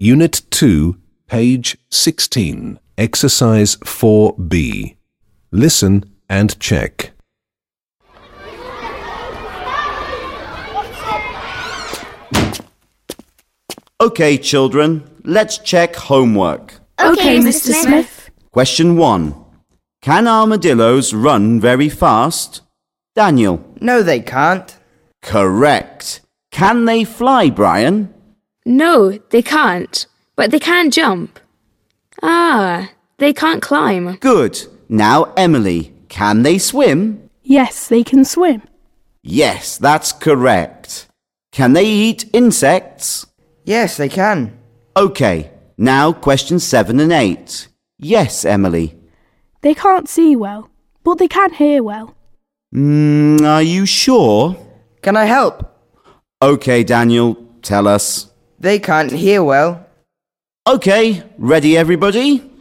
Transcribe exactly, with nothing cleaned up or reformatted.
Unit two, page sixteen, Exercise four B. Listen and check. Okay, children, let's check homework. Okay, Mister Smith. Question one. Can armadillos run very fast? Daniel. No, they can't. Correct. Can they fly, Brian? No, they can't, but they can jump. Ah, they can't climb. Good. Now, Emily, can they swim? Yes, they can swim. Yes, that's correct. Can they eat insects? Yes, they can. Okay, now questions seven and eight. Yes, Emily. They can't see well, but they can hear well. Mm, are you sure? Can I help? Okay, Daniel, tell us. They can't hear well. Okay, ready everybody?